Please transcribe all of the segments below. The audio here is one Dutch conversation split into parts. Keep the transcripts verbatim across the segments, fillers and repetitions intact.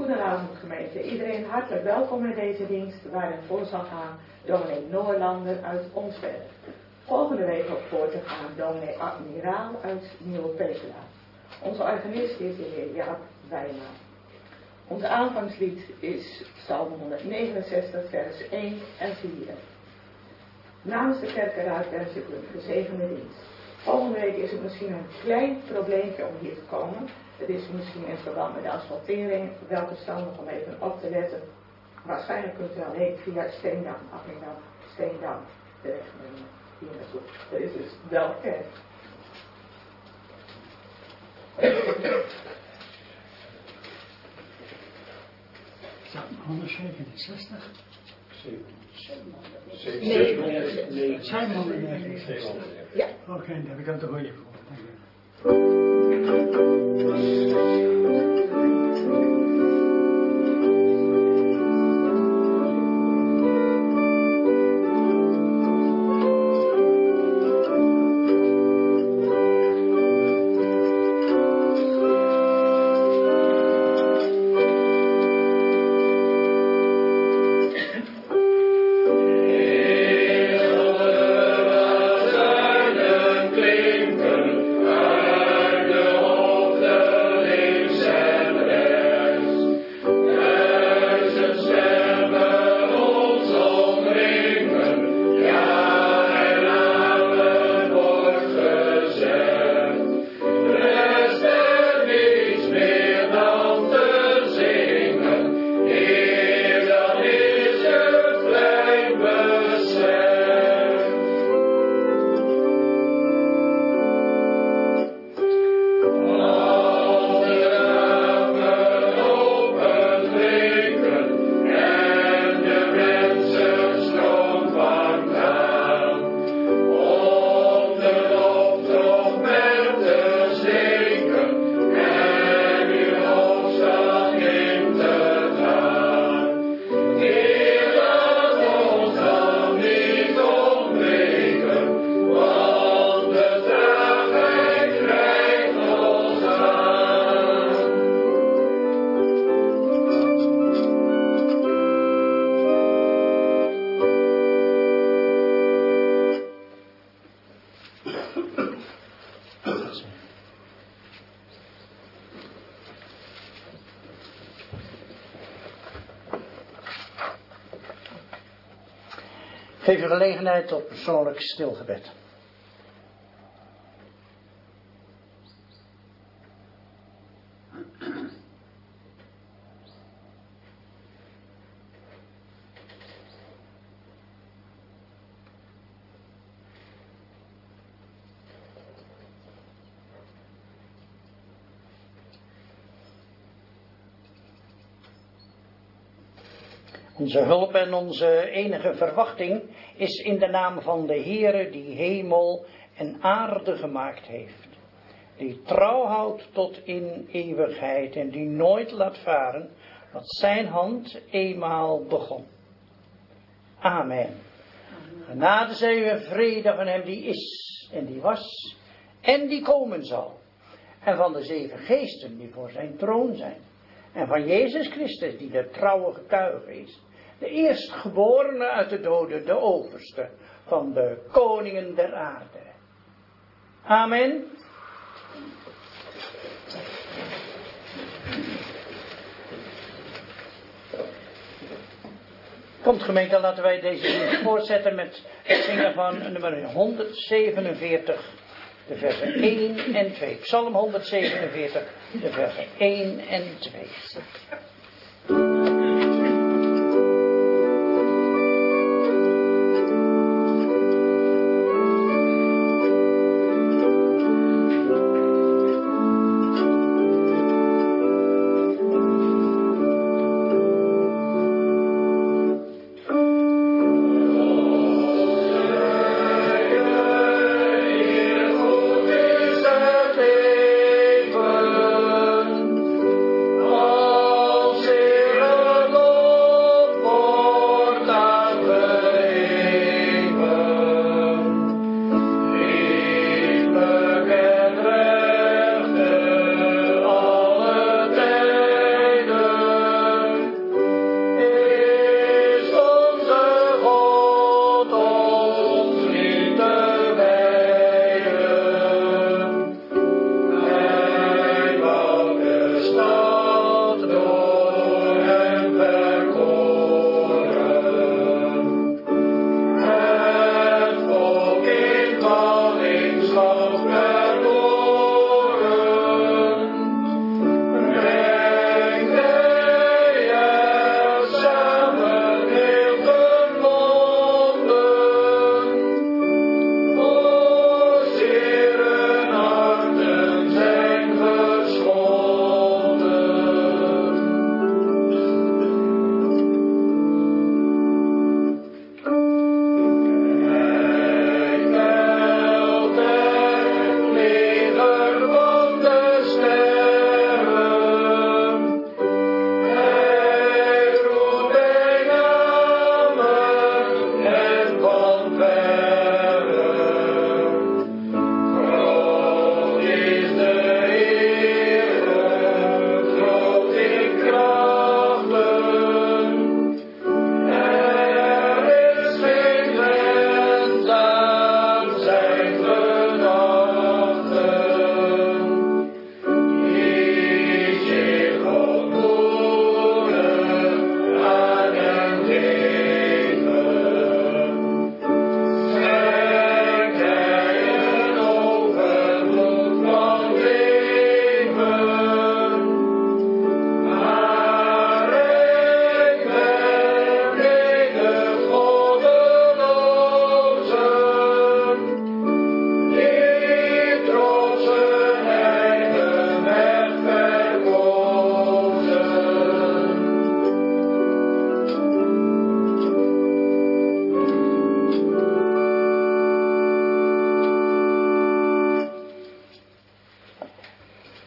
Goedenavond gemeente. Iedereen hartelijk welkom in deze dienst waarin voor zal gaan dominee Noorlander uit Omsberg. Volgende week op voor te gaan dominee Admiraal uit Nieuwe Pekela. Onze organist is de heer Jaap Wijma. Ons aanvangslied is Psalm honderdnegenenzestig vers één en vier. Namens de kerkenraad wens ik u een gezegende dienst. Volgende week is het misschien een klein probleempje om hier te komen. Het is misschien in verband met de asfaltering, welke stand om even op te letten. Waarschijnlijk kunt u alleen via Steendam, Appingdam, Steendam terechtnemen hier naartoe. Er is dus wel kerk. honderdzevenenzestig? zevenhonderdnegenenzestig. Ja. Oké, okay, daar heb ik dan te goede voor. Dank je. Geef u gelegenheid tot persoonlijk stilgebed. Onze hulp en onze enige verwachting is in de naam van de Heere die hemel en aarde gemaakt heeft. Die trouw houdt tot in eeuwigheid en die nooit laat varen wat zijn hand eenmaal begon. Amen. Genade zij u en vrede van hem die is en die was en die komen zal. En van de zeven geesten die voor zijn troon zijn. En van Jezus Christus die de trouwe getuige is. De eerstgeborene uit de doden, de overste van de koningen der aarde. Amen. Komt gemeente, laten wij deze dienst voortzetten met het zingen van nummer honderdzevenenveertig, de versen één en twee. Psalm honderdzevenenveertig, de versen één en twee. Als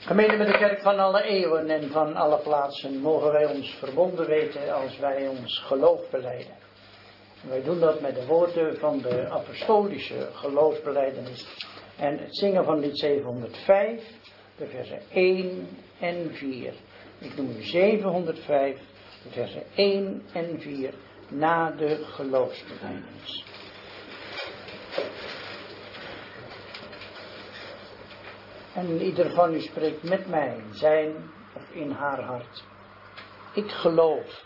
Gemeente met de kerk van alle eeuwen en van alle plaatsen mogen wij ons verbonden weten als wij ons geloof belijden. Wij doen dat met de woorden van de apostolische geloofsbelijdenis en het zingen van lied zevenhonderdvijf, de versen één en vier. Ik noem u zevenhonderdvijf, de versen één en vier, na de geloofsbelijdenis. En ieder van u spreekt met mij in zijn of in haar hart. Ik geloof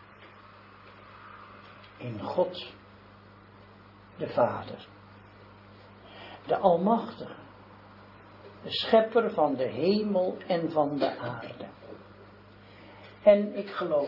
in God, de Vader, de Almachtige, de Schepper van de hemel en van de aarde. En ik geloof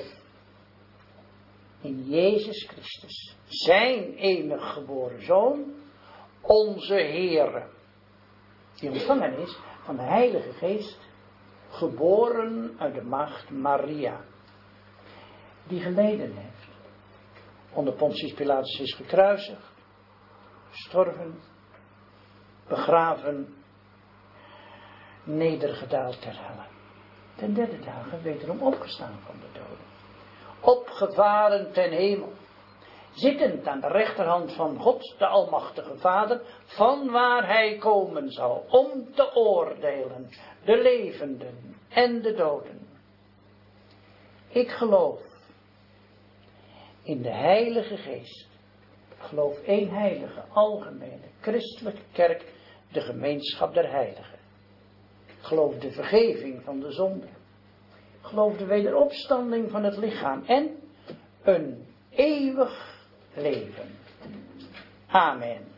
in Jezus Christus, zijn enig geboren Zoon, onze Heere, die ontvangen is van de Heilige Geest, geboren uit de maagd Maria, die geleden heeft, onder Pontius Pilatus is gekruisigd, gestorven, begraven, nedergedaald ter helle. Ten derde dagen wederom opgestaan van de doden, opgevaren ten hemel, zittend aan de rechterhand van God, de Almachtige Vader, van waar hij komen zal, om te oordelen, de levenden en de doden. Ik geloof in de Heilige Geest. Ik geloof één heilige, algemene, christelijke kerk, de gemeenschap der heiligen. Ik geloof de vergeving van de zonde. Ik geloof de wederopstanding van het lichaam en een eeuwig leven. Amen.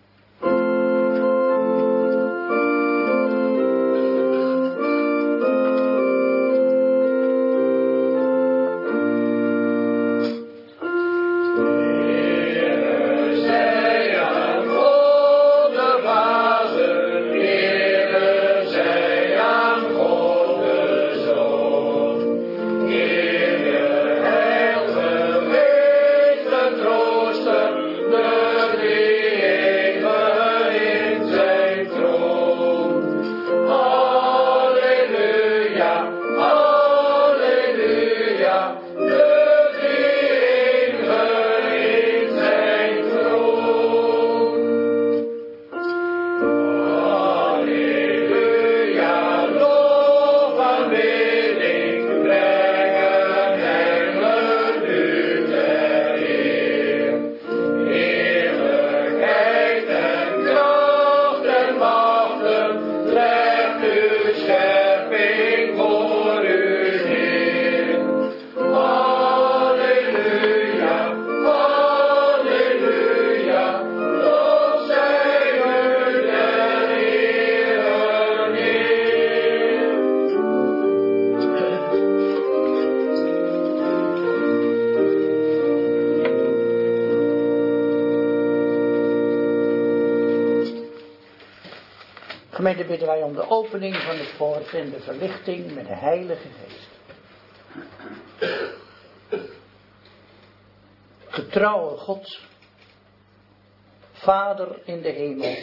Gemeente, bidden wij om de opening van het woord en de verlichting met de Heilige Geest. Getrouwe God, Vader in de hemel,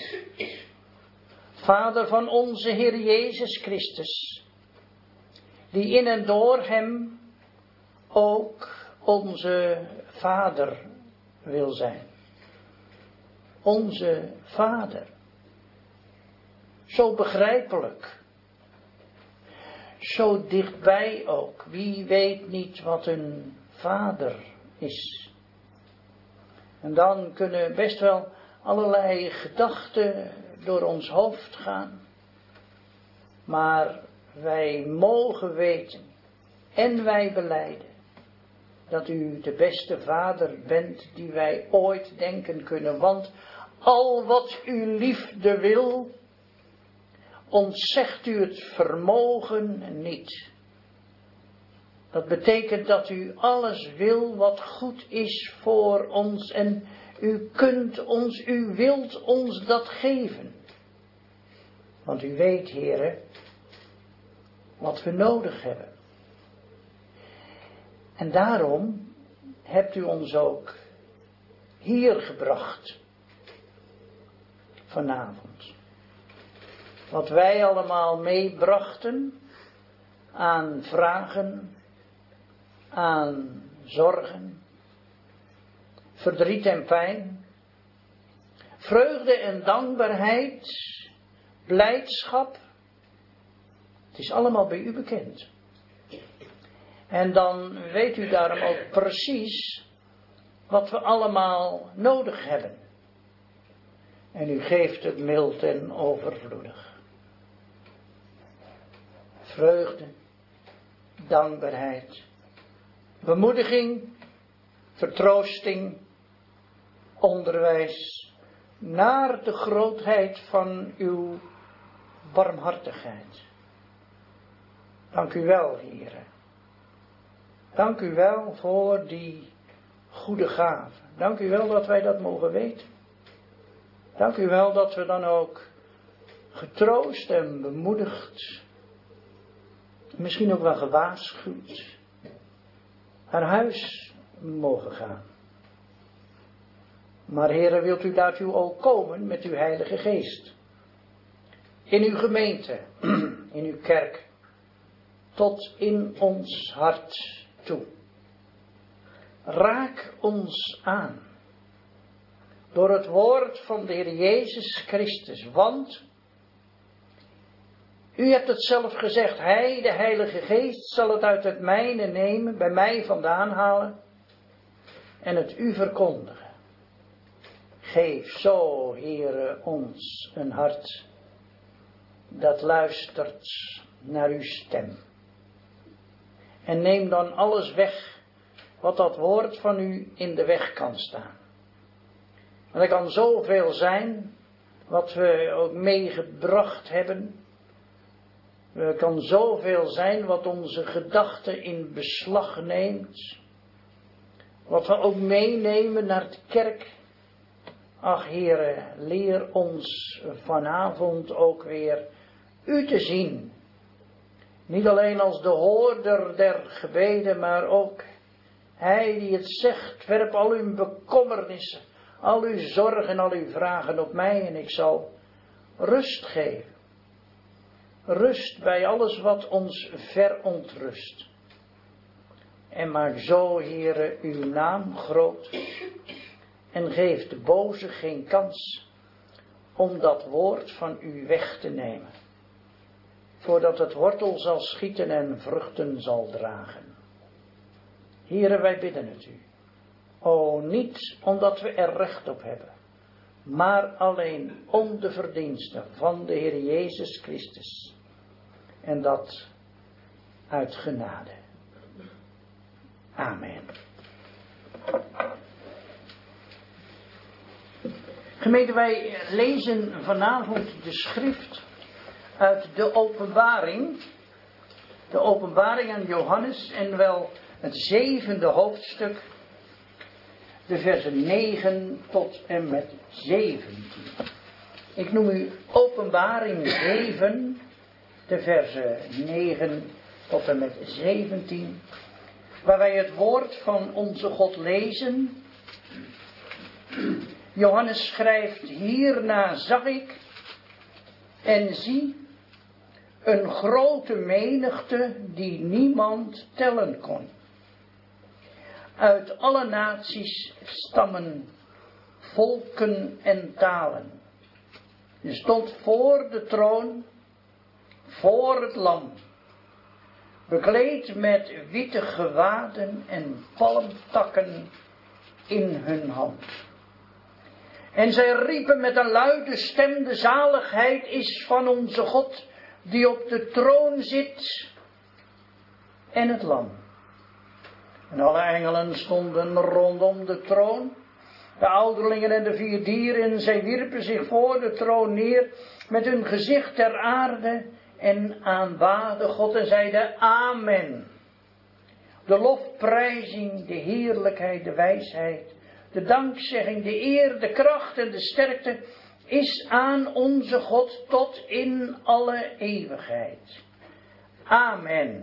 Vader van onze Heer Jezus Christus, die in en door hem ook onze Vader wil zijn. Onze Vader. Zo begrijpelijk. Zo dichtbij ook. Wie weet niet wat een vader is. En dan kunnen best wel allerlei gedachten door ons hoofd gaan. Maar wij mogen weten en wij belijden dat u de beste vader bent die wij ooit denken kunnen. Want al wat uw liefde wil, ontzegt u het vermogen niet. Dat betekent dat u alles wil wat goed is voor ons en u kunt ons, u wilt ons dat geven. Want u weet, Heere, wat we nodig hebben. En daarom hebt u ons ook hier gebracht vanavond. wat wij allemaal meebrachten aan vragen, aan zorgen, verdriet en pijn, vreugde en dankbaarheid, blijdschap. Het is allemaal bij u bekend. En dan weet u daarom ook precies wat we allemaal nodig hebben. En u geeft het mild en overvloedig. Vreugde, dankbaarheid, bemoediging, vertroosting, onderwijs, naar de grootheid van uw barmhartigheid. Dank u wel, Heere. Dank u wel voor die goede gave. Dank u wel dat wij dat mogen weten. Dank u wel dat we dan ook getroost en bemoedigd, misschien ook wel gewaarschuwd, naar huis mogen gaan. Maar Heere, wilt u daartoe ook komen met uw Heilige Geest? In uw gemeente, in uw kerk, tot in ons hart toe. Raak ons aan door het woord van de Heer Jezus Christus, want u hebt het zelf gezegd, Hij, de Heilige Geest, zal het uit het mijne nemen, bij mij vandaan halen en het u verkondigen. Geef zo, Heere, ons een hart dat luistert naar uw stem. En neem dan alles weg wat dat woord van u in de weg kan staan. Want er kan zoveel zijn wat we ook meegebracht hebben. Er kan zoveel zijn wat onze gedachten in beslag neemt. Wat we ook meenemen naar de kerk. Ach Heere, leer ons vanavond ook weer u te zien. Niet alleen als de hoorder der gebeden, maar ook Hij die het zegt, werp al uw bekommernissen, al uw zorgen, al uw vragen op mij en ik zal rust geven. Rust bij alles wat ons verontrust. En maak zo, Heere, uw naam groot. En geef de boze geen kans om dat woord van u weg te nemen. Voordat het wortel zal schieten en vruchten zal dragen. Heere, wij bidden het u. O, niet omdat we er recht op hebben. Maar alleen om de verdiensten van de Heer Jezus Christus. En dat uit genade. Amen. Gemeente, wij lezen vanavond de schrift uit de Openbaring. De Openbaring aan Johannes en wel het zevende hoofdstuk. De versen negen tot en met zeventien. Ik noem u Openbaring zeven, de versen negen tot en met zeventien. Waar wij het woord van onze God lezen. Johannes schrijft, hierna zag ik en zie een grote menigte die niemand tellen kon. Uit alle naties, stammen, volken en talen. Je stond voor de troon, voor het lam, bekleed met witte gewaden en palmtakken in hun hand. En zij riepen met een luide stem, de zaligheid is van onze God, die op de troon zit, en het lam. En alle engelen stonden rondom de troon, de ouderlingen en de vier dieren, zij wierpen zich voor de troon neer, met hun gezicht ter aarde, en aanbaden God en zeiden amen. De lofprijzing, de heerlijkheid, de wijsheid, de dankzegging, de eer, de kracht en de sterkte is aan onze God tot in alle eeuwigheid. Amen.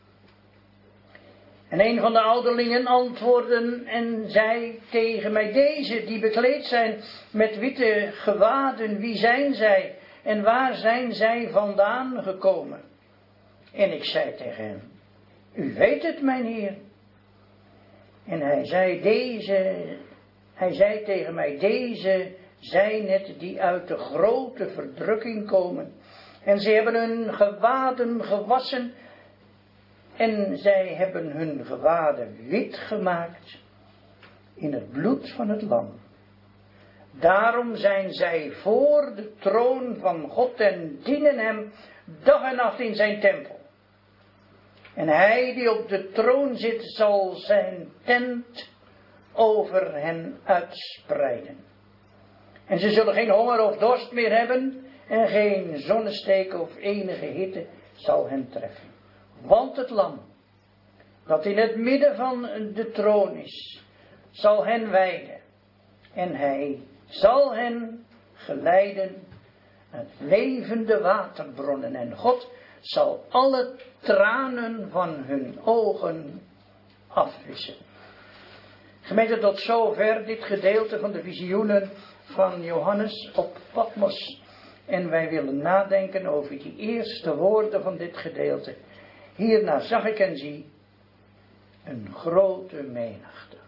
En een van de ouderlingen antwoordde en zei tegen mij, deze die bekleed zijn met witte gewaden, wie zijn zij? en waar zijn zij vandaan gekomen? En ik zei tegen hem, u weet het, mijn heer. En hij zei, deze, hij zei tegen mij, deze zijn het die uit de grote verdrukking komen. En ze hebben hun gewaden gewassen en zij hebben hun gewaden wit gemaakt in het bloed van het lam. Daarom zijn zij voor de troon van God en dienen hem dag en nacht in zijn tempel. En hij die op de troon zit zal zijn tent over hen uitspreiden. En ze zullen geen honger of dorst meer hebben en geen zonnesteek of enige hitte zal hen treffen. Want het lam dat in het midden van de troon is, zal hen weiden. En hij zal hen geleiden uit levende waterbronnen. En God zal alle tranen van hun ogen afwissen. Gemeente, tot zover dit gedeelte van de visioenen van Johannes op Patmos. En wij willen nadenken over die eerste woorden van dit gedeelte. Hierna zag ik en zie een grote menigte.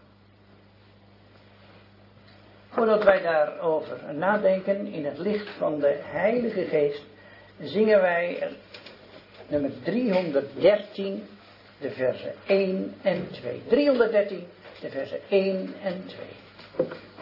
Voordat wij daarover nadenken in het licht van de Heilige Geest, zingen wij nummer driehonderddertien, de versen één en twee. driehonderddertien, de versen één en twee.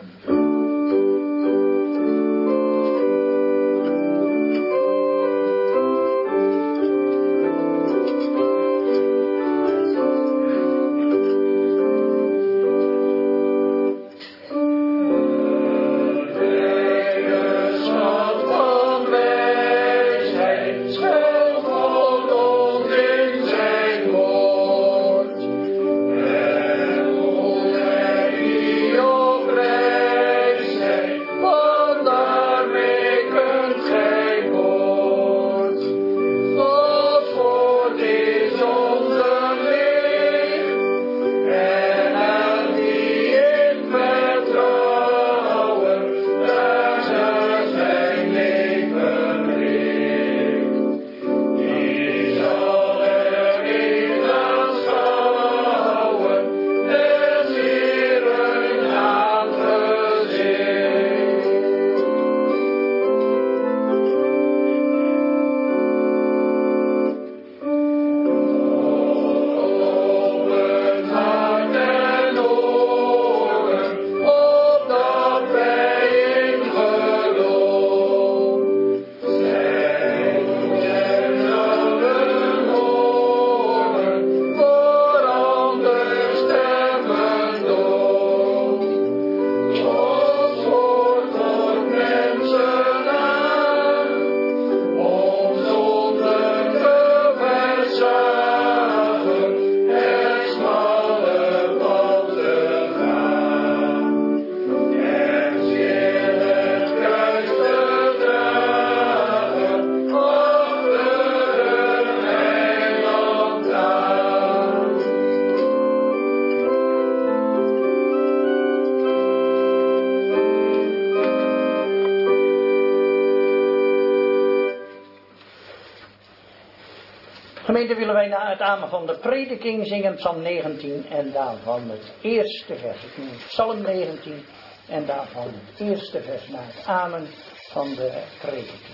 Gemeente, willen wij na het amen van de prediking zingen Psalm negentien en daarvan het eerste vers. Ik noem Psalm negentien en daarvan het eerste vers na het amen van de prediking.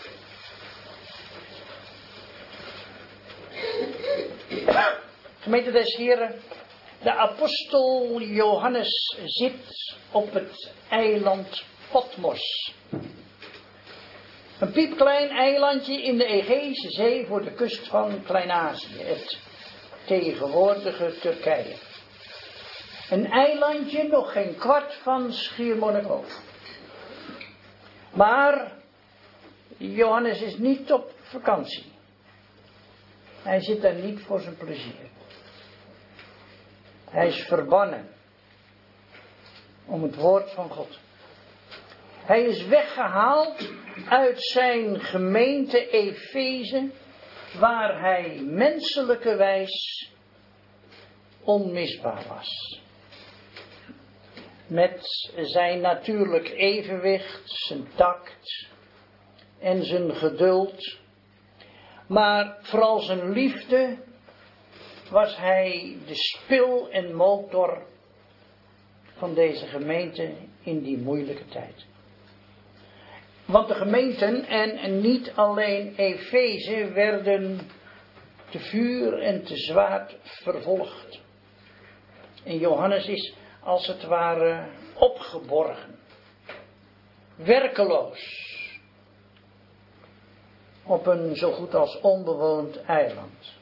Gemeente des Heren, de apostel Johannes zit op het eiland Patmos. Een piepklein eilandje in de Egeïsche Zee voor de kust van Klein-Azië, het tegenwoordige Turkije. Een eilandje nog geen kwart van Schiermonnikoog. Maar Johannes is niet op vakantie. Hij zit daar niet voor zijn plezier. Hij is verbannen om het woord van God. Hij is weggehaald uit zijn gemeente Efeze, waar hij menselijkerwijs onmisbaar was. Met zijn natuurlijk evenwicht, zijn tact en zijn geduld. Maar vooral zijn liefde was hij de spil en motor van deze gemeente in die moeilijke tijd. Want de gemeenten, en niet alleen Efeze, werden te vuur en te zwaard vervolgd. En Johannes is als het ware opgeborgen, werkeloos, op een zo goed als onbewoond eiland.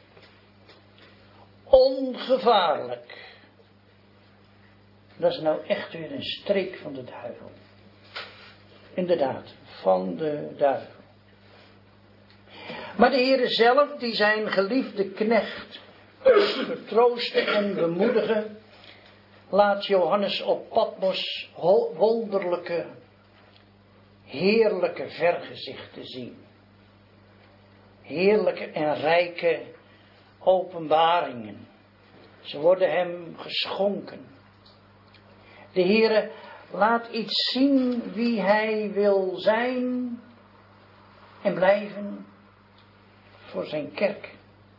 Ongevaarlijk. Dat is nou echt weer een streek van de duivel. Inderdaad, van de duivel. Maar de Heere zelf, die zijn geliefde knecht vertroosten en bemoedigen, laat Johannes op Patmos wonderlijke, heerlijke vergezichten zien. Heerlijke en rijke openbaringen. Ze worden hem geschonken. De Heere laat iets zien wie hij wil zijn en blijven voor zijn kerk.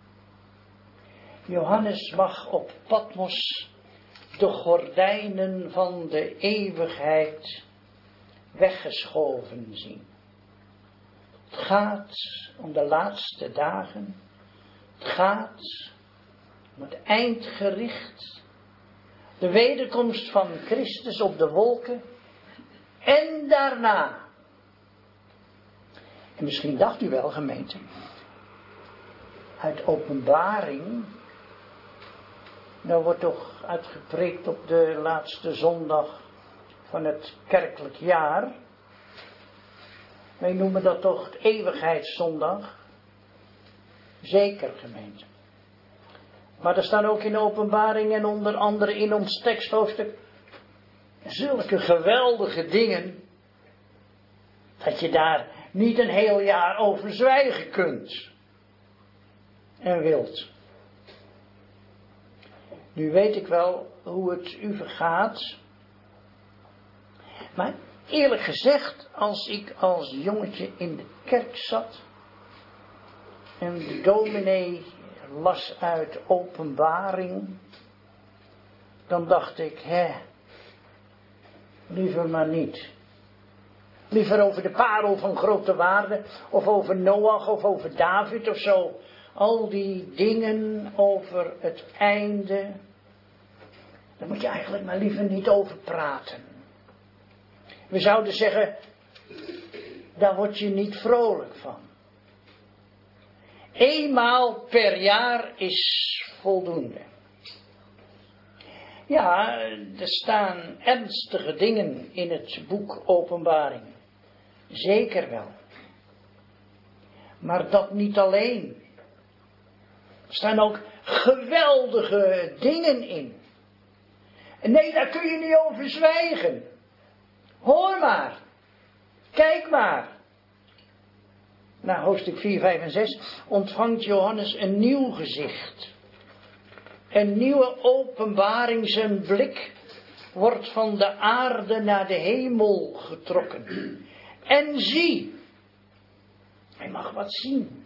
Johannes mag op Patmos de gordijnen van de eeuwigheid weggeschoven zien. Het gaat om de laatste dagen. Het gaat om het eindgericht. De wederkomst van Christus op de wolken. En daarna. En misschien dacht u wel, gemeente. Uit Openbaring. Nou wordt toch uitgepreekt op de laatste zondag van het kerkelijk jaar. Wij noemen dat toch het eeuwigheidszondag. Zeker, gemeente. Maar er staan ook in Openbaring en onder andere in ons teksthoofdstuk zulke geweldige dingen, dat je daar niet een heel jaar over zwijgen kunt en wilt. Nu weet ik wel hoe het u vergaat, maar eerlijk gezegd, als ik als jongetje in de kerk zat en de dominee las uit Openbaring, dan dacht ik, hè, liever maar niet. Liever over de parel van grote waarde, of over Noach, of over David of zo. Al die dingen over het einde, daar moet je eigenlijk maar liever niet over praten. We zouden zeggen, daar word je niet vrolijk van. Eenmaal per jaar is voldoende. Ja, er staan ernstige dingen in het boek Openbaring. Zeker wel. Maar dat niet alleen. Er staan ook geweldige dingen in. En nee, daar kun je niet over zwijgen. Hoor maar. Kijk maar. Na hoofdstuk vier, vijf en zes ontvangt Johannes een nieuw gezicht. Een nieuwe openbaring, zijn blik wordt van de aarde naar de hemel getrokken. En zie, hij mag wat zien.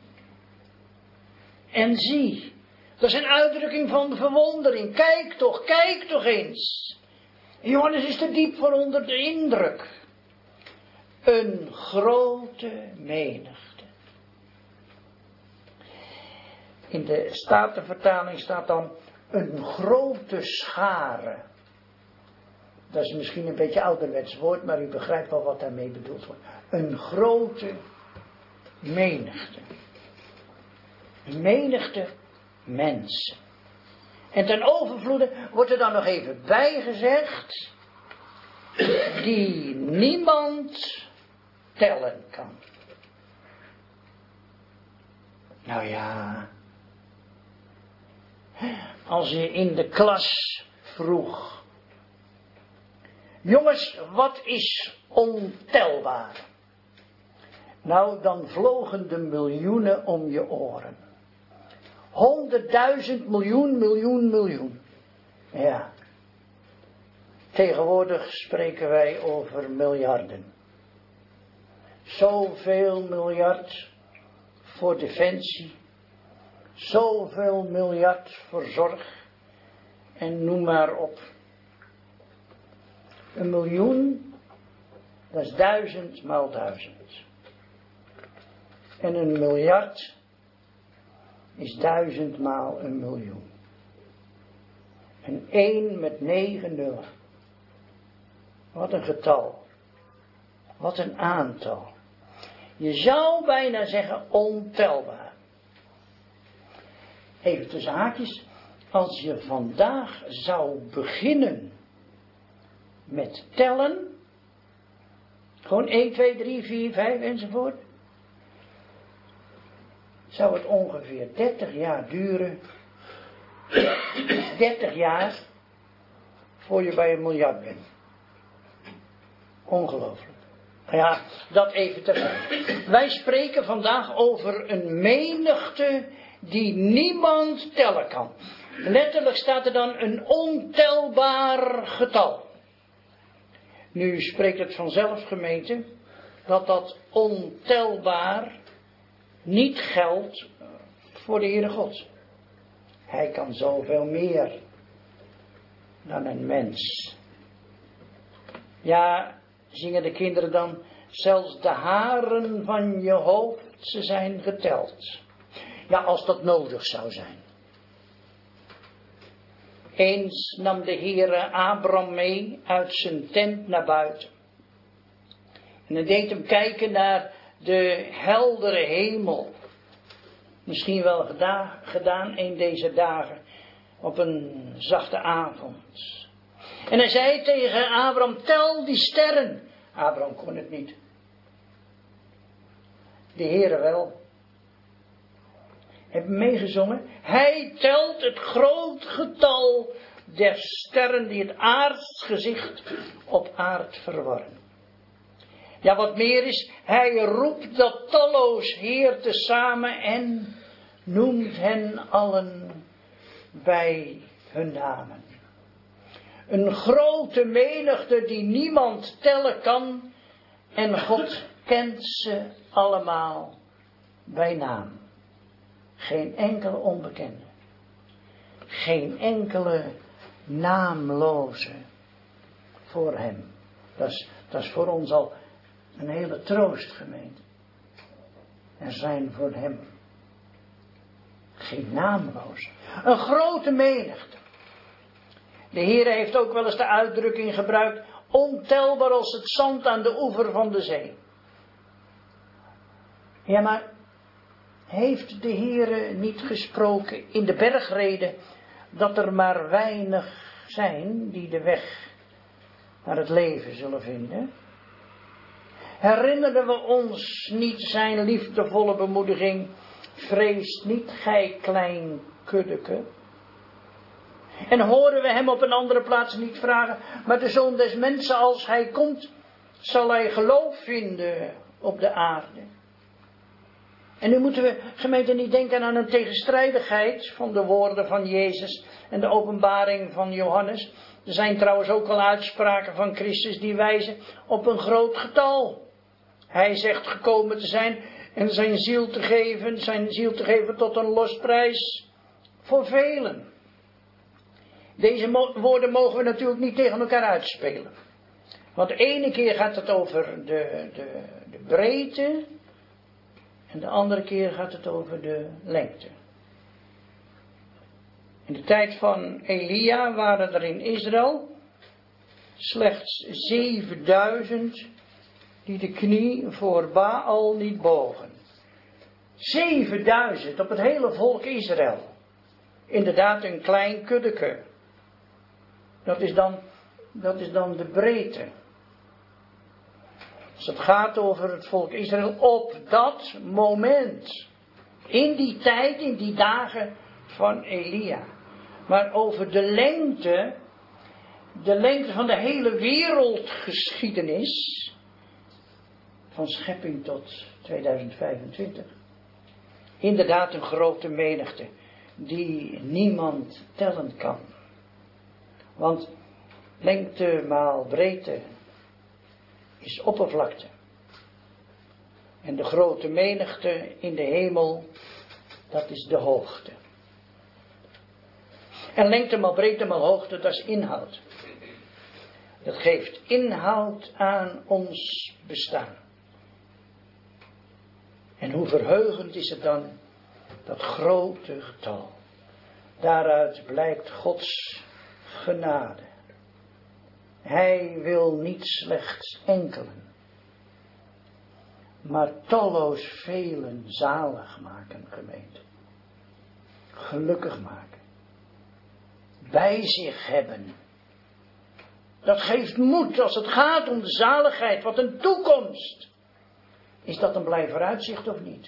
En zie, dat is een uitdrukking van verwondering. Kijk toch, kijk toch eens. Johannes is te diep voor onder de indruk. Een grote menigte. In de Statenvertaling staat dan een grote schare. Dat is misschien een beetje ouderwets woord, maar u begrijpt wel wat daarmee bedoeld wordt. Een grote menigte. Een menigte mensen. En ten overvloede wordt er dan nog even bijgezegd, die niemand tellen kan. Nou ja, als je in de klas vroeg, jongens, wat is ontelbaar? Nou, dan vlogen de miljoenen om je oren. Honderdduizend miljoen, miljoen, miljoen. Ja. Tegenwoordig spreken wij over miljarden. zoveel miljard voor defensie, zoveel miljard voor zorg en noem maar op. Een miljoen, dat is duizend maal duizend. En een miljard is duizend maal een miljoen. En één met negen nullen. Wat een getal. Wat een aantal. Je zou bijna zeggen ontelbaar. Even tussen haakjes. Als je vandaag zou beginnen met tellen. Gewoon één, twee, drie, vier, vijf enzovoort. Zou het ongeveer dertig jaar duren. dertig jaar. Voor je bij een miljard bent. Ongelooflijk. Ja, dat even terzijde. Wij spreken vandaag over een menigte die niemand tellen kan. Letterlijk staat er dan een ontelbaar getal. Nu spreekt het vanzelf, gemeente, dat dat ontelbaar niet geldt voor de Heere God. Hij kan zoveel meer dan een mens. Ja, zingen de kinderen dan, zelfs de haren van je hoofd, ze zijn geteld. Ja, als dat nodig zou zijn. Eens nam de Heere Abraham mee uit zijn tent naar buiten. En hij deed hem kijken naar de heldere hemel. Misschien wel gedaan, gedaan in deze dagen op een zachte avond. En hij zei tegen Abraham, tel die sterren. Abraham kon het niet. De Heere wel. Heb meegezongen. Hij telt het groot getal der sterren die het aardsgezicht op aard verwarren. Ja, wat meer is, hij roept dat talloos Heer tezamen en noemt hen allen bij hun namen. Een grote menigte die niemand tellen kan en God kent ze allemaal bij naam. Geen enkele onbekende. Geen enkele naamloze voor hem. Dat is, dat is voor ons al een hele troost, gemeente. Er zijn voor hem geen naamloze. Een grote menigte. De Heer heeft ook wel eens de uitdrukking gebruikt, ontelbaar als het zand aan de oever van de zee. Ja, maar heeft de Heer niet gesproken in de bergreden dat er maar weinig zijn die de weg naar het leven zullen vinden? Herinneren we ons niet zijn liefdevolle bemoediging, vrees niet gij klein kuddeke? En horen we hem op een andere plaats niet vragen, maar de Zoon des Mensen, als hij komt, zal hij geloof vinden op de aarde. En nu moeten we, gemeente, niet denken aan een tegenstrijdigheid van de woorden van Jezus en de openbaring van Johannes. Er zijn trouwens ook al uitspraken van Christus die wijzen op een groot getal. Hij zegt gekomen te zijn en zijn ziel te geven, zijn ziel te geven tot een losprijs voor velen. Deze mo- woorden mogen we natuurlijk niet tegen elkaar uitspelen. Want de ene keer gaat het over de, de, de breedte en de andere keer gaat het over de lengte. In de tijd van Elia waren er in Israël slechts zevenduizend die de knie voor Baal niet bogen. zevenduizend op het hele volk Israël. Inderdaad een klein kuddeke. Dat is dan, dat is dan de breedte. Als het gaat over het volk Israël op dat moment. In die tijd, in die dagen van Elia. Maar over de lengte, de lengte van de hele wereldgeschiedenis, van schepping tot tweeduizend vijfentwintig. Inderdaad een grote menigte die niemand tellen kan. Want lengte maal breedte is oppervlakte. En de grote menigte in de hemel, dat is de hoogte. En lengte maal breedte maal hoogte, dat is inhoud. Dat geeft inhoud aan ons bestaan. En hoe verheugend is het dan, dat grote getal. Daaruit blijkt Gods genade. Hij wil niet slechts enkelen, maar talloos velen zalig maken, gemeente. Gelukkig maken. Bij zich hebben. Dat geeft moed als het gaat om de zaligheid. Wat een toekomst. Is dat een blij vooruitzicht of niet?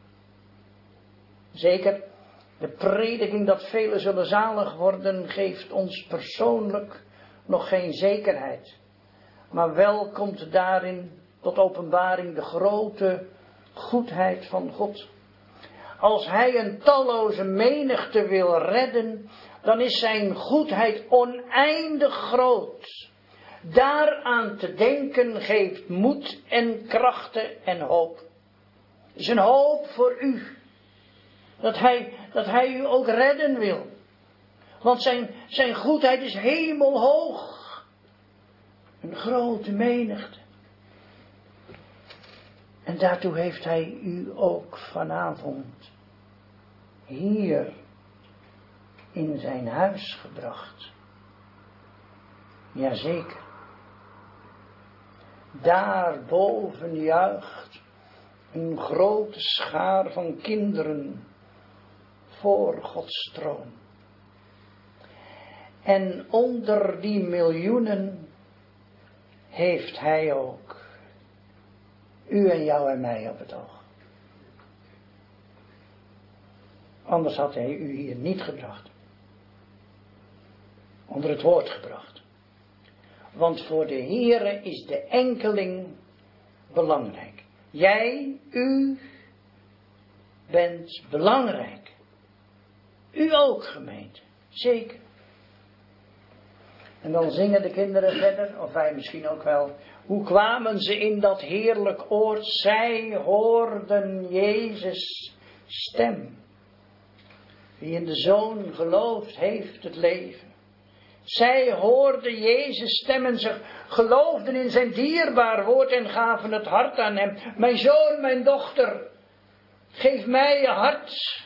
Zeker, de prediking dat velen zullen zalig worden geeft ons persoonlijk nog geen zekerheid. Maar wel komt daarin tot openbaring de grote goedheid van God. Als hij een talloze menigte wil redden, dan is zijn goedheid oneindig groot. Daaraan te denken geeft moed en krachten en hoop. Het is een hoop voor u. Dat hij, dat hij u ook redden wil. Want zijn, zijn goedheid is hemelhoog. Een grote menigte. En daartoe heeft hij u ook vanavond hier in zijn huis gebracht. Jazeker. Daarboven juicht een grote schaar van kinderen voor Gods troon. En onder die miljoenen heeft hij ook u en jou en mij op het oog. Anders had hij u hier niet gebracht. Onder het woord gebracht. Want voor de Heere is de enkeling belangrijk. Jij, u, bent belangrijk. U ook, gemeente. Zeker. En dan zingen de kinderen verder, of wij misschien ook wel. Hoe kwamen ze in dat heerlijk oord? Zij hoorden Jezus' stem. Wie in de Zoon gelooft, heeft het leven. Zij hoorden Jezus' stem en ze geloofden in zijn dierbaar woord en gaven het hart aan hem. Mijn zoon, mijn dochter, geef mij je hart.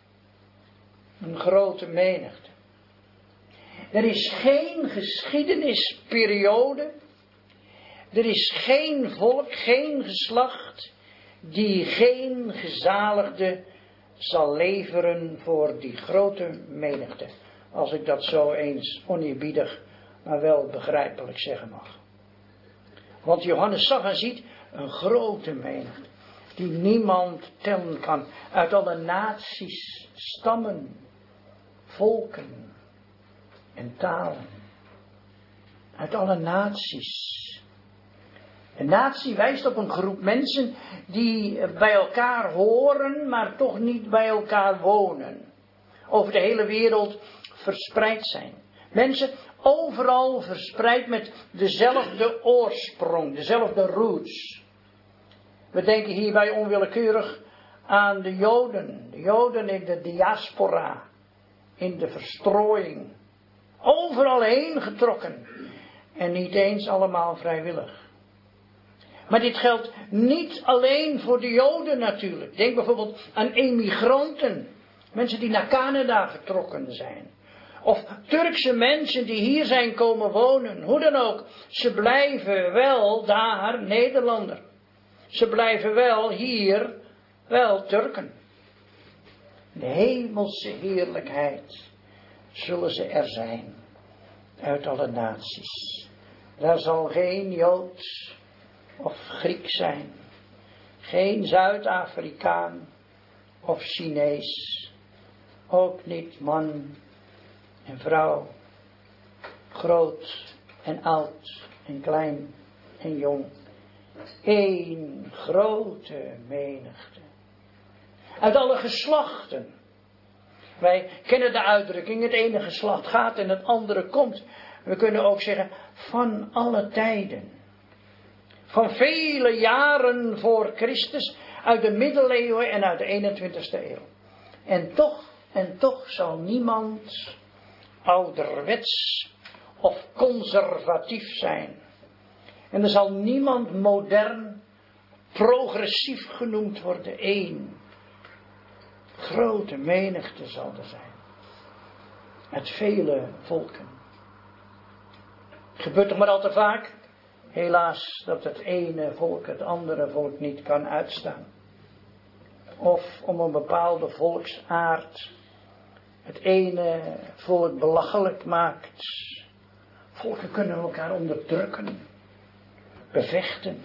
Een grote menigte. Er is geen geschiedenisperiode. Er is geen volk, geen geslacht die geen gezaligde zal leveren voor die grote menigte. Als ik dat zo eens oneerbiedig, maar wel begrijpelijk zeggen mag. Want Johannes zag en ziet een grote menigte. Die niemand tellen kan. Uit alle naties, stammen, volken en talen. Uit alle naties. Een natie wijst op een groep mensen die bij elkaar horen, maar toch niet bij elkaar wonen. Over de hele wereld verspreid zijn. Mensen overal verspreid met dezelfde oorsprong, dezelfde roots. We denken hierbij onwillekeurig aan de Joden. De Joden in de diaspora, in de verstrooiing. Overal heen getrokken. En niet eens allemaal vrijwillig. Maar dit geldt niet alleen voor de Joden natuurlijk. Denk bijvoorbeeld aan emigranten. Mensen die naar Canada vertrokken zijn. Of Turkse mensen die hier zijn komen wonen. Hoe dan ook. Ze blijven wel daar Nederlander. Ze blijven wel hier wel Turken. De hemelse heerlijkheid zullen ze er zijn. Uit alle naties. Daar zal geen Jood of Griek zijn. Geen Zuid-Afrikaan of Chinees. Ook niet man en vrouw. Groot en oud en klein en jong. Eén grote menigte. Uit alle geslachten. Wij kennen de uitdrukking, het ene geslacht gaat en het andere komt. We kunnen ook zeggen, van alle tijden. Van vele jaren voor Christus, uit de middeleeuwen en uit de eenentwintigste eeuw. En toch, en toch zal niemand ouderwets of conservatief zijn. En er zal niemand modern, progressief genoemd worden. Eén grote menigte zal er zijn. Uit vele volken. Het gebeurt toch maar al te vaak, helaas, dat het ene volk het andere volk niet kan uitstaan. Of om een bepaalde volksaard het ene volk belachelijk maakt. Volken kunnen elkaar onderdrukken, bevechten,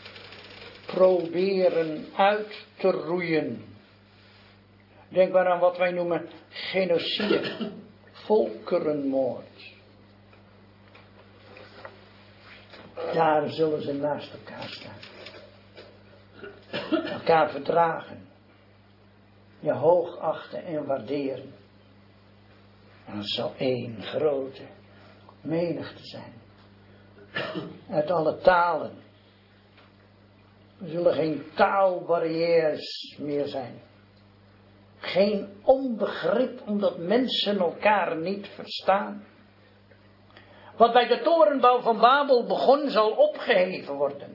proberen uit te roeien. Denk maar aan wat wij noemen genocide, volkerenmoord. Daar zullen ze naast elkaar staan. Elkaar verdragen. Je hoogachten en waarderen. En het zal één grote menigte zijn. Uit alle talen. Er zullen geen taalbarrières meer zijn. Geen onbegrip omdat mensen elkaar niet verstaan. Wat bij de torenbouw van Babel begon zal opgeheven worden.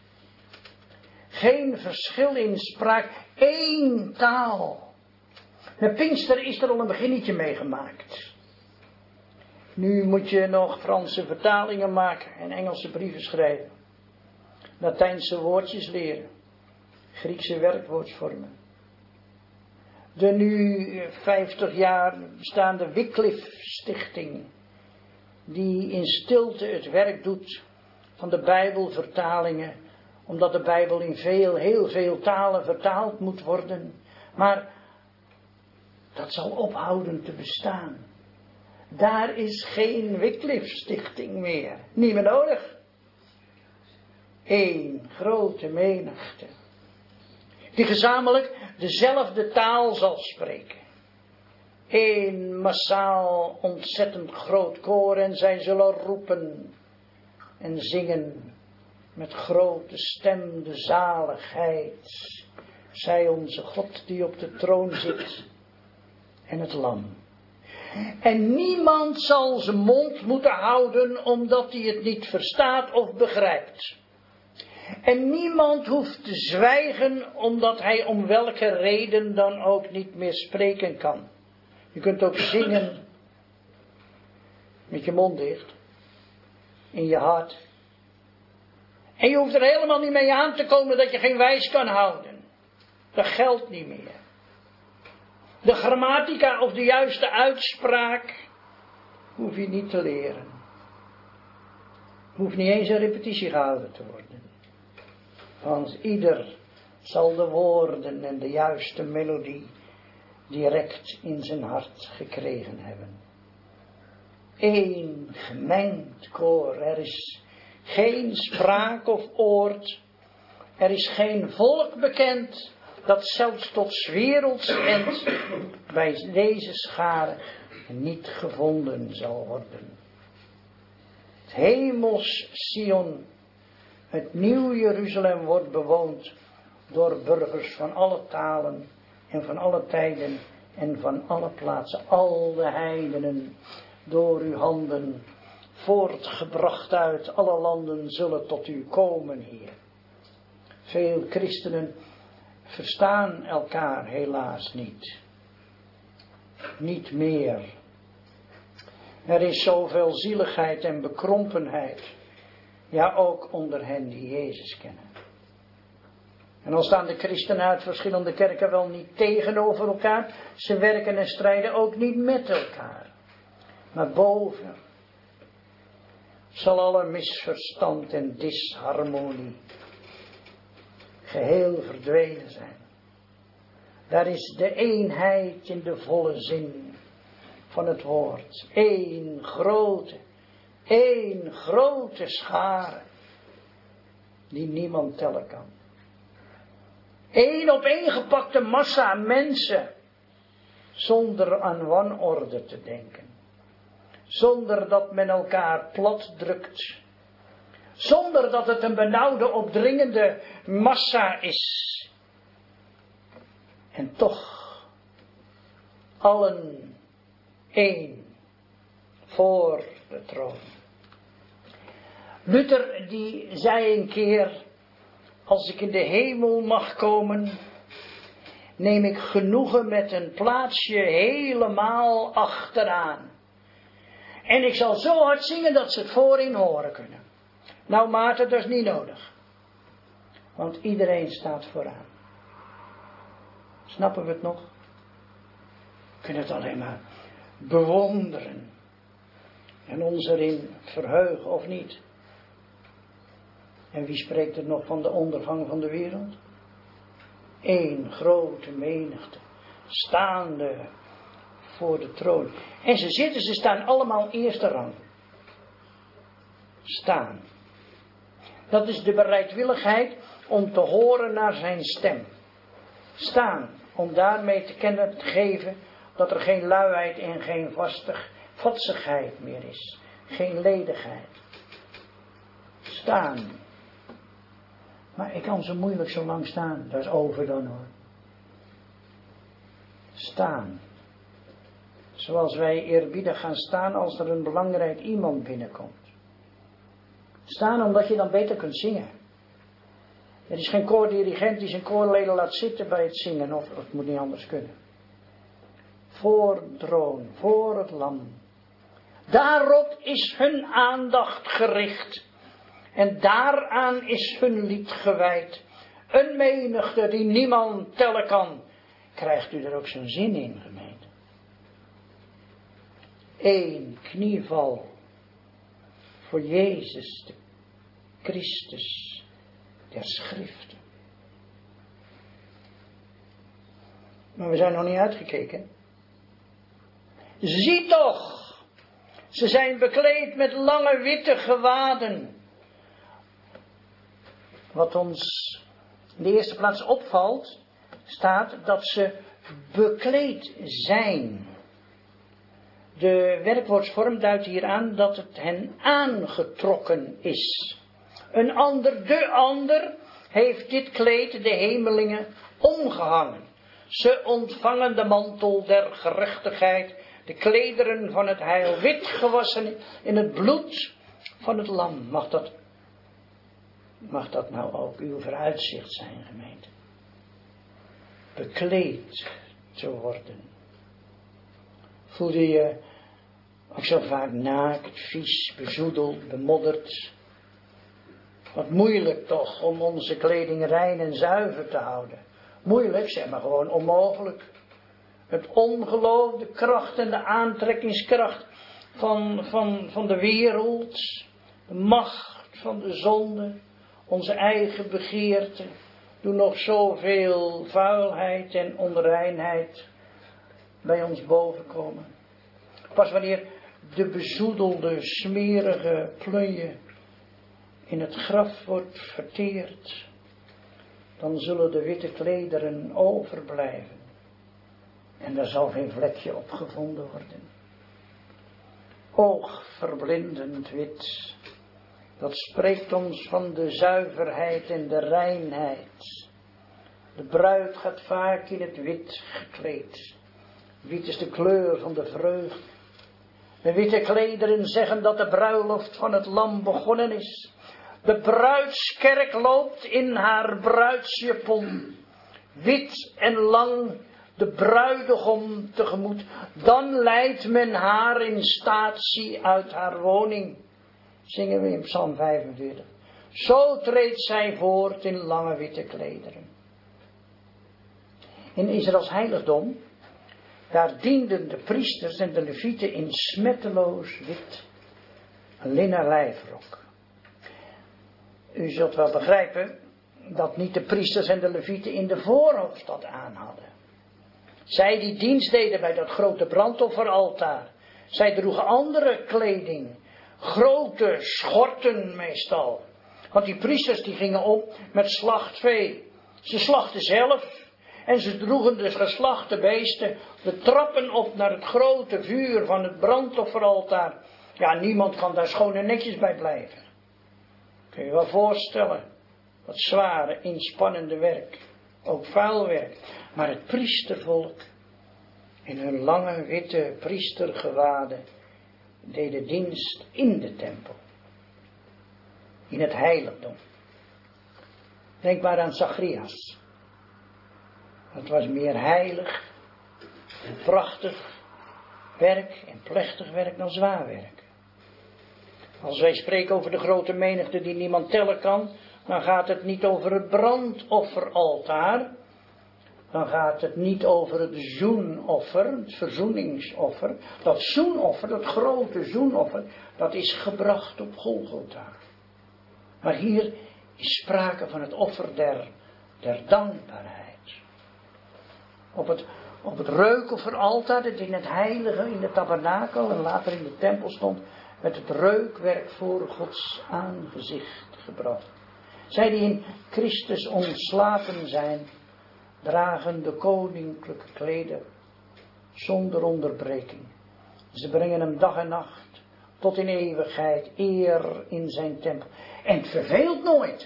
Geen verschil in spraak, één taal. Met Pinkster is er al een beginnetje meegemaakt. Nu moet je nog Franse vertalingen maken en Engelse brieven schrijven. Latijnse woordjes leren. Griekse werkwoordsvormen. De nu vijftig jaar bestaande Wycliffe Stichting, die in stilte het werk doet van de Bijbelvertalingen, omdat de Bijbel in veel, heel veel talen vertaald moet worden. Maar dat zal ophouden te bestaan. Daar is geen Wycliffe Stichting meer. Niet meer nodig. Eén grote menigte. Die gezamenlijk dezelfde taal zal spreken. Eén massaal ontzettend groot koor en zij zullen roepen en zingen met grote stem de zaligheid. Zij onze God die op de troon zit en het lam. En niemand zal zijn mond moeten houden omdat hij het niet verstaat of begrijpt. En niemand hoeft te zwijgen omdat hij om welke reden dan ook niet meer spreken kan. Je kunt ook zingen met je mond dicht, in je hart. En je hoeft er helemaal niet mee aan te komen dat je geen wijs kan houden. Dat geldt niet meer. De grammatica of de juiste uitspraak hoef je niet te leren. Hoeft niet eens een repetitie gehouden te worden. Want ieder zal de woorden en de juiste melodie direct in zijn hart gekregen hebben. Eén gemengd koor. Er is geen spraak of oord. Er is geen volk bekend dat zelfs tot 's werelds end bij deze schare niet gevonden zal worden. Het hemels Sion, het nieuw Jeruzalem, wordt bewoond door burgers van alle talen en van alle tijden en van alle plaatsen. Al de heidenen door uw handen voortgebracht uit alle landen zullen tot u komen, Heer. Veel christenen verstaan elkaar helaas niet. Niet meer. Er is zoveel zieligheid en bekrompenheid. Ja, ook onder hen die Jezus kennen. En dan staan de christenen uit verschillende kerken wel niet tegenover elkaar. Ze werken en strijden ook niet met elkaar. Maar boven zal alle misverstand en disharmonie geheel verdwenen zijn. Daar is de eenheid in de volle zin van het woord. Eén grote, één grote schare die niemand tellen kan. Eén opeengepakte massa mensen zonder aan wanorde te denken. Zonder dat men elkaar plat drukt. Zonder dat het een benauwde, opdringende massa is. En toch, allen één voor de troon. Luther die zei een keer, als ik in de hemel mag komen, neem ik genoegen met een plaatsje helemaal achteraan. En ik zal zo hard zingen dat ze het voorin horen kunnen. Nou Maarten, dat is niet nodig. Want iedereen staat vooraan. Snappen we het nog? We kunnen het alleen maar bewonderen. En ons erin verheugen of niet. En wie spreekt er nog van de ondergang van de wereld? Eén grote menigte. Staande voor de troon. En ze zitten, ze staan allemaal eerste rang. Staan. Dat is de bereidwilligheid om te horen naar zijn stem. Staan, om daarmee te kennen te geven dat er geen luiheid en geen vastig, vatsigheid meer is. Geen ledigheid. Staan. Maar ik kan zo moeilijk zo lang staan. Dat is over dan hoor. Staan. Zoals wij eerbiedig gaan staan als er een belangrijk iemand binnenkomt. Staan omdat je dan beter kunt zingen. Er is geen koordirigent die zijn koorleden laat zitten bij het zingen. Of het moet niet anders kunnen. Voor de troon, voor het lam. Daarop is hun aandacht gericht. En daaraan is hun lied gewijd. Een menigte die niemand tellen kan. Krijgt u er ook zo'n zin in, gemeente? Eén knieval voor Jezus, de Christus der Schriften. Maar we zijn nog niet uitgekeken. Zie toch, ze zijn bekleed met lange witte gewaden. Wat ons in de eerste plaats opvalt, staat dat ze bekleed zijn. De werkwoordsvorm duidt hier aan dat het hen aangetrokken is. Een ander, de ander, heeft dit kleed de hemelingen omgehangen. Ze ontvangen de mantel der gerechtigheid, de klederen van het heil, wit gewassen in het bloed van het lam. Mag dat, mag dat nou ook uw vooruitzicht zijn, gemeente? Bekleed te worden. Voelde je ook zo vaak naakt, vies, bezoedeld, bemodderd? Wat moeilijk toch om onze kleding rein en zuiver te houden. Moeilijk, zeg maar gewoon onmogelijk. Het ongeloof, de kracht en de aantrekkingskracht van, van, van de wereld. De macht van de zonde. Onze eigen begeerte. Doen nog zoveel vuilheid en onreinheid bij ons bovenkomen. Pas wanneer de bezoedelde, smerige plunje in het graf wordt verteerd, dan zullen de witte klederen overblijven. En daar zal geen vlekje op gevonden worden. Oogverblindend wit, dat spreekt ons van de zuiverheid en de reinheid. De bruid gaat vaak in het wit gekleed. Wit is de kleur van de vreugde. De witte klederen zeggen dat de bruiloft van het lam begonnen is. De bruidskerk loopt in haar bruidsjapon. Wit en lang de bruidegom tegemoet. Dan leidt men haar in statie uit haar woning. Zingen we in Psalm vijfenveertig. Zo treedt zij voort in lange witte klederen. In Israëls heiligdom, daar dienden de priesters en de levieten in smetteloos wit, een linnen lijfrok. U zult wel begrijpen dat niet de priesters en de levieten in de voorhoofdstad aan hadden. Zij die dienst deden bij dat grote brandofferaltaar, zij droegen andere kleding, grote schorten meestal. Want die priesters die gingen om met slachtvee. Ze slachten zelf. En ze droegen de geslachte beesten de trappen op naar het grote vuur van het brandofferaltaar. Ja, niemand kan daar schoon en netjes bij blijven. Kun je wel voorstellen. Dat zware, inspannende werk. Ook vuil werk. Maar het priestervolk. In hun lange witte priestergewaden. Deden dienst in de tempel. In het heiligdom. Denk maar aan Zacharias. Het was meer heilig en prachtig werk en plechtig werk dan zwaar werk. Als wij spreken over de grote menigte die niemand tellen kan, dan gaat het niet over het brandofferaltaar. Dan gaat het niet over het zoenoffer, het verzoeningsoffer. Dat zoenoffer, dat grote zoenoffer, dat is gebracht op Golgotha. Maar hier is sprake van het offer der, der dankbaarheid. Op het, op het reukofferaltaar, dat in het heilige, in de tabernakel en later in de tempel stond, werd het reukwerk voor Gods aangezicht gebracht. Zij die in Christus ontslapen zijn, dragen de koninklijke kleder zonder onderbreking. Ze brengen hem dag en nacht tot in eeuwigheid eer in zijn tempel. En het verveelt nooit.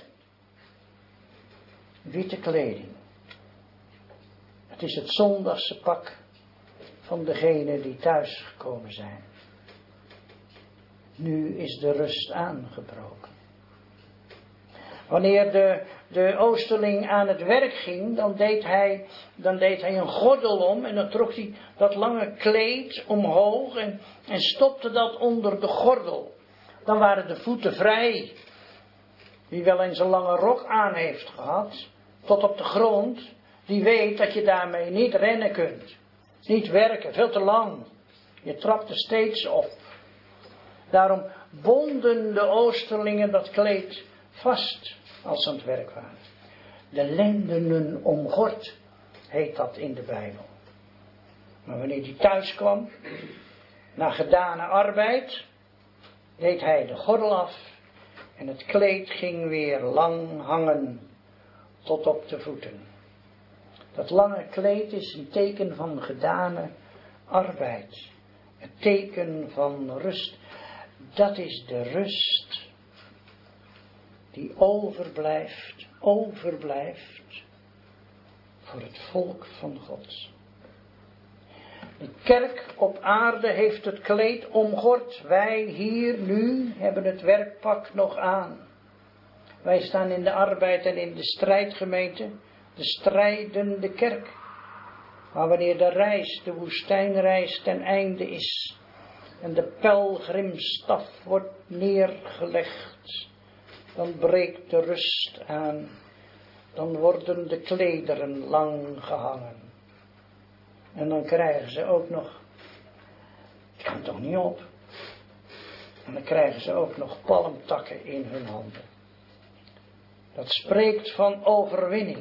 Witte kleding. Het is het zondagse pak van degenen die thuis gekomen zijn. Nu is de rust aangebroken. Wanneer de, de oosterling aan het werk ging, dan deed, hij, dan deed hij een gordel om en dan trok hij dat lange kleed omhoog en, en stopte dat onder de gordel. Dan waren de voeten vrij. Wie wel eens een lange rok aan heeft gehad, tot op de grond, die weet dat je daarmee niet rennen kunt. Niet werken, veel te lang. Je trapt er steeds op. Daarom bonden de oosterlingen dat kleed vast als ze aan het werk waren. De lendenen omgord heet dat in de Bijbel. Maar wanneer hij thuis kwam, na gedane arbeid, deed hij de gordel af en het kleed ging weer lang hangen tot op de voeten. Dat lange kleed is een teken van gedane arbeid. Een teken van rust. Dat is de rust die overblijft, overblijft voor het volk van God. De kerk op aarde heeft het kleed omgord. Wij hier nu hebben het werkpak nog aan. Wij staan in de arbeid en in de strijdgemeente, de strijdende kerk. Maar wanneer de reis, de woestijnreis ten einde is en de pelgrimstaf wordt neergelegd, dan breekt de rust aan. Dan worden de klederen lang gehangen. En dan krijgen ze ook nog, het kan toch niet op. En dan krijgen ze ook nog palmtakken in hun handen. Dat spreekt van overwinning.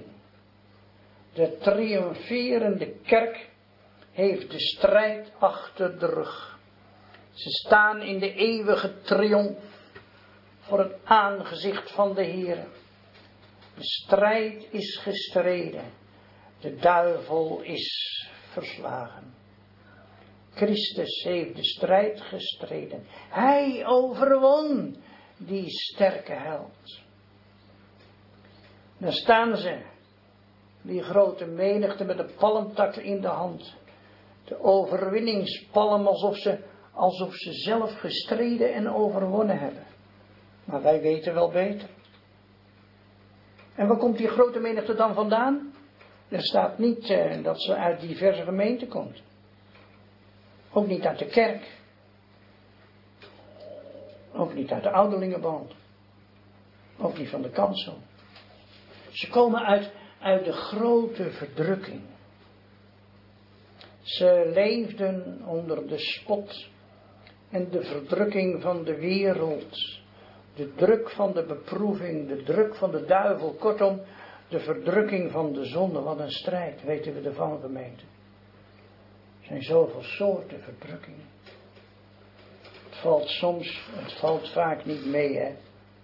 De triomferende kerk heeft de strijd achter de rug. Ze staan in de eeuwige triomf voor het aangezicht van de Heer. De strijd is gestreden. De duivel is verslagen. Christus heeft de strijd gestreden. Hij overwon die sterke held. Dan staan ze, die grote menigte met de palmtakken in de hand. De overwinningspalm alsof ze, alsof ze zelf gestreden en overwonnen hebben. Maar wij weten wel beter. En waar komt die grote menigte dan vandaan? Er staat niet eh, dat ze uit diverse gemeenten komt. Ook niet uit de kerk. Ook niet uit de ouderlingenband. Ook niet van de kansel. Ze komen uit, uit de grote verdrukking. Ze leefden onder de spot en de verdrukking van de wereld. De druk van de beproeving, de druk van de duivel. Kortom, de verdrukking van de zonde. Wat een strijd, weten we ervan, gemeente. Er zijn zoveel soorten verdrukkingen. Het valt soms, het valt vaak niet mee, hè.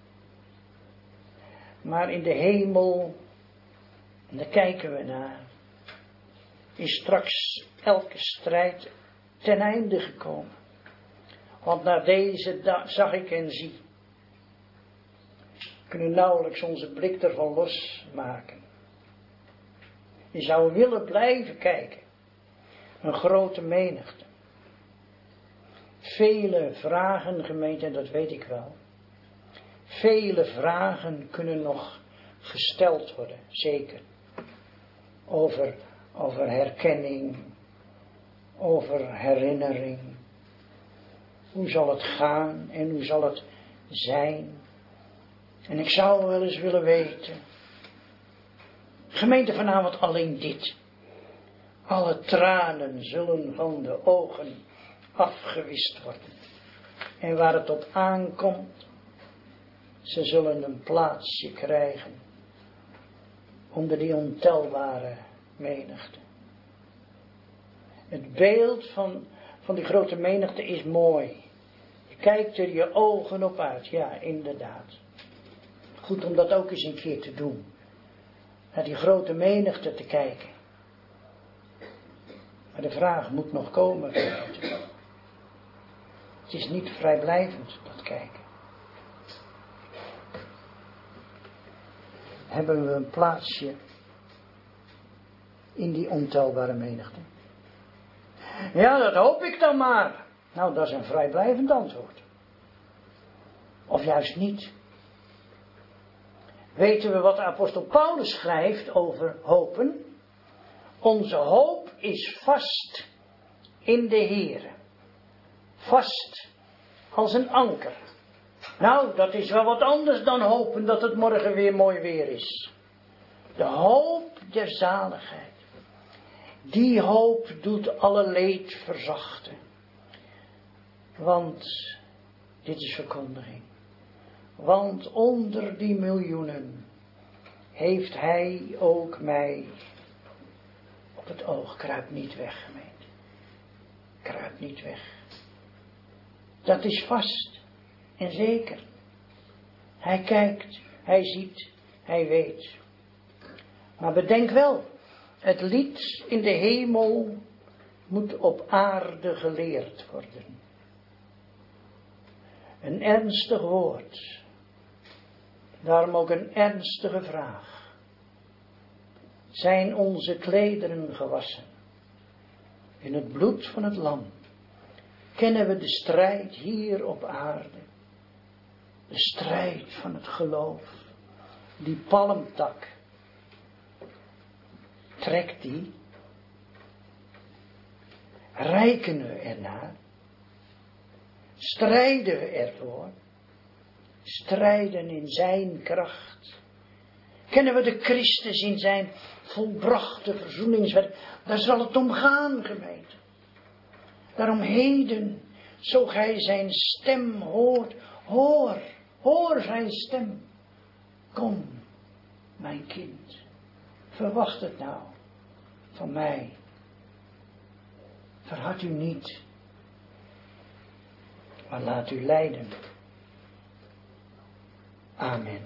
Maar in de hemel, en daar kijken we naar, is straks elke strijd ten einde gekomen. Want naar deze dag zag ik en zie kunnen nauwelijks onze blik ervan losmaken. Je zou willen blijven kijken. Een grote menigte. Vele vragen, gemeente, dat weet ik wel. Vele vragen kunnen nog gesteld worden, zeker. Over, over herkenning, over herinnering. Hoe zal het gaan en hoe zal het zijn? En ik zou wel eens willen weten. Gemeente, vanavond alleen dit. Alle tranen zullen van de ogen afgewist worden. En waar het op aankomt, ze zullen een plaatsje krijgen onder die ontelbare menigte. Het beeld van, van die grote menigte is mooi. Je kijkt er je ogen op uit, ja, inderdaad. Goed om dat ook eens een keer te doen. Naar die grote menigte te kijken. Maar de vraag moet nog komen. Het is niet vrijblijvend, dat kijken. Hebben we een plaatsje in die ontelbare menigte? Ja, dat hoop ik dan maar. Nou, dat is een vrijblijvend antwoord. Of juist niet. Weten we wat de apostel Paulus schrijft over hopen? Onze hoop is vast in de Heere. Vast als een anker. Nou, dat is wel wat anders dan hopen dat het morgen weer mooi weer is. De hoop der zaligheid. Die hoop doet alle leed verzachten. Want, dit is verkondiging. Want onder die miljoenen heeft hij ook mij op het oog. Kruip niet weg, gemeente. Kruip niet weg. Dat is vast en zeker. Hij kijkt, hij ziet, hij weet. Maar bedenk wel, het lied in de hemel moet op aarde geleerd worden. Een ernstig woord. Daarom ook een ernstige vraag. Zijn onze klederen gewassen in het bloed van het lam? Kennen we de strijd hier op aarde? De strijd van het geloof. Die palmtak. Trekt die? Reiken we ernaar? Strijden we ervoor? Strijden in zijn kracht. Kennen we de Christus in zijn volbrachte verzoeningswerk? Daar zal het om gaan, gemeente. Daarom heden, zo gij zijn stem hoort, hoor, hoor zijn stem. Kom, mijn kind, verwacht het nou van mij. Verhard u niet, maar laat u leiden. Amen.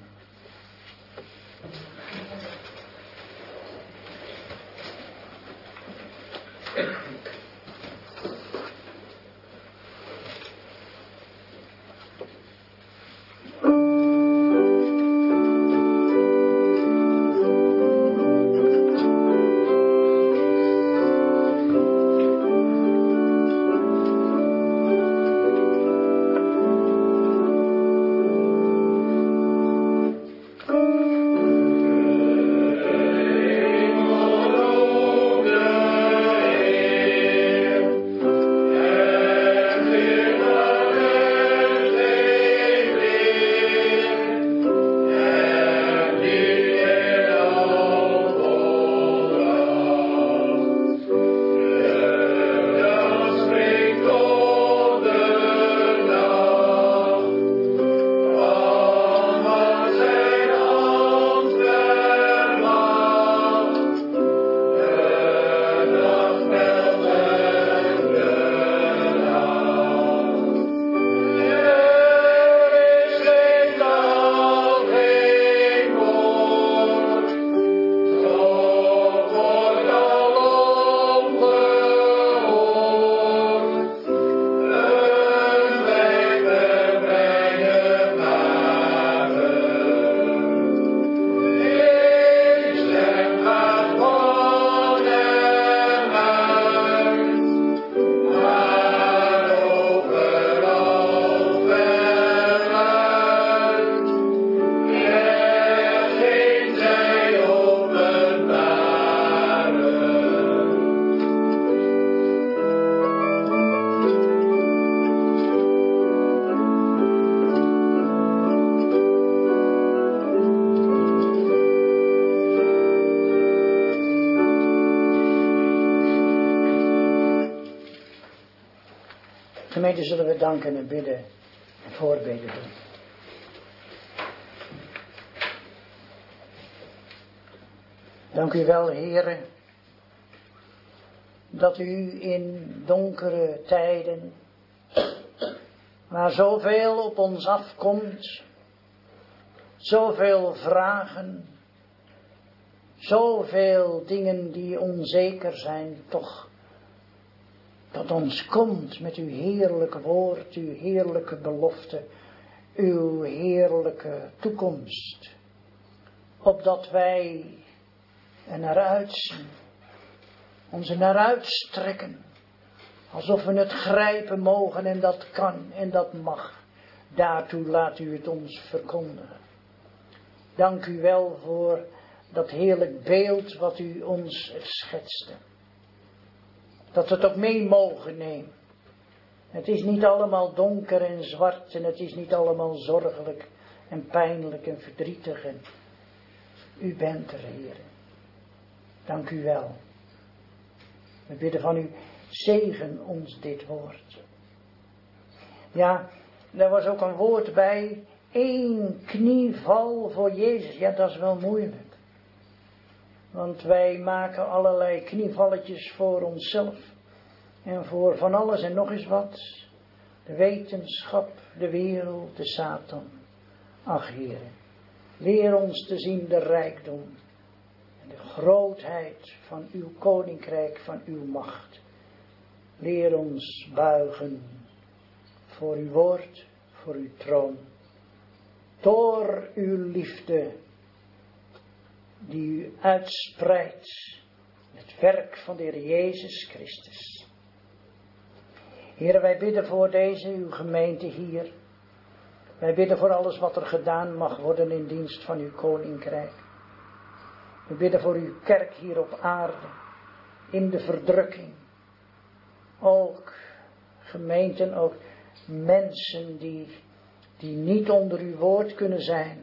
Gemeente, zullen we danken en bidden en voorbeden doen. Dank u wel, Heere, dat u in donkere tijden, waar zoveel op ons afkomt, zoveel vragen, zoveel dingen die onzeker zijn, toch tot ons komt met uw heerlijke woord, uw heerlijke belofte, uw heerlijke toekomst, opdat wij er naar uitzien, ons er naar uitstrekken, alsof we het grijpen mogen en dat kan en dat mag. Daartoe laat u het ons verkondigen. Dank u wel voor dat heerlijk beeld wat u ons schetste. Dat we het ook mee mogen nemen. Het is niet allemaal donker en zwart en het is niet allemaal zorgelijk en pijnlijk en verdrietig. En u bent er, Heer. Dank u wel. We bidden van u, zegen ons dit woord. Ja, er was ook een woord bij, één knieval voor Jezus. Ja, dat is wel moeilijk. Want wij maken allerlei knievalletjes voor onszelf. En voor van alles en nog eens wat. De wetenschap, de wereld, de Satan. Ach, Heere, leer ons te zien de rijkdom. En de grootheid van uw koninkrijk, van uw macht. Leer ons buigen voor uw woord, voor uw troon. Door uw liefde die u uitspreidt, het werk van de Heer Jezus Christus. Heer, wij bidden voor deze, uw gemeente hier. Wij bidden voor alles wat er gedaan mag worden in dienst van uw koninkrijk. We bidden voor uw kerk hier op aarde, in de verdrukking. Ook gemeenten, ook mensen die, die niet onder uw woord kunnen zijn.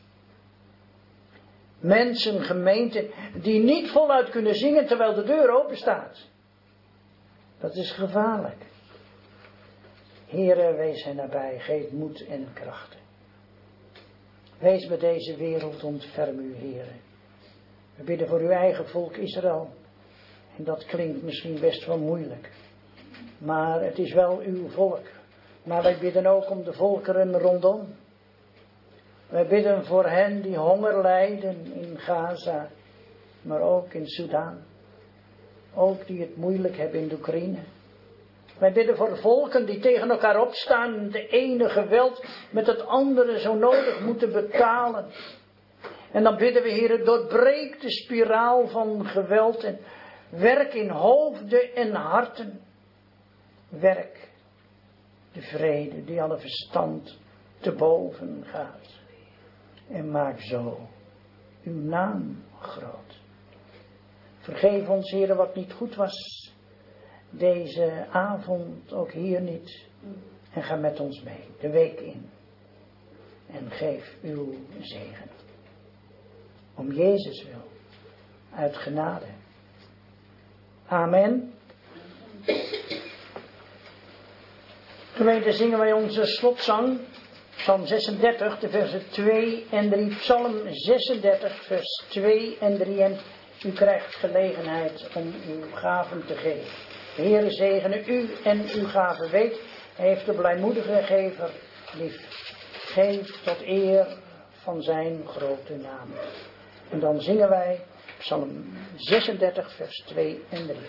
Mensen, gemeenten, die niet voluit kunnen zingen terwijl de deur open staat. Dat is gevaarlijk. Heere, wees hen nabij, geef moed en krachten. Wees bij deze wereld, ontferm u, Heere. We bidden voor uw eigen volk Israël. En dat klinkt misschien best wel moeilijk. Maar het is wel uw volk. Maar wij bidden ook om de volkeren rondom. Wij bidden voor hen die honger lijden in Gaza. Maar ook in Sudan. Ook die het moeilijk hebben in de Oekraïne. Wij bidden voor volken die tegen elkaar opstaan. De ene geweld met het andere zo nodig moeten betalen. En dan bidden we, Heer, doorbreek de spiraal van geweld. En werk in hoofden en harten. Werk de vrede die alle verstand te boven gaat. En maak zo uw naam groot. Vergeef ons, Heer, wat niet goed was. Deze avond ook hier niet. En ga met ons mee de week in. En geef uw zegen. Om Jezus wil. Uit genade. Amen. Gemeente, zingen wij onze slotzang. Psalm zesendertig, de versen twee en drie. Psalm zesendertig, vers twee en drie. En u krijgt gelegenheid om uw gaven te geven. De Heere zegene u en uw gaven. Weet, hij heeft de blijmoedige gever lief. Geef tot eer van zijn grote naam. En dan zingen wij Psalm zesendertig, vers twee en drie.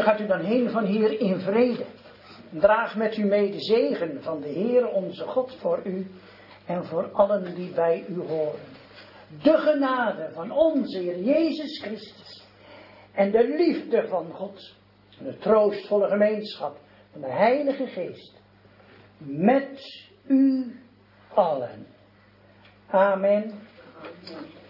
Gemeente, gaat u dan heen van hier in vrede. Draag met u mee de zegen van de Heer onze God voor u en voor allen die bij u horen. De genade van onze Heer Jezus Christus en de liefde van God en de troostvolle gemeenschap van de Heilige Geest met u allen. Amen.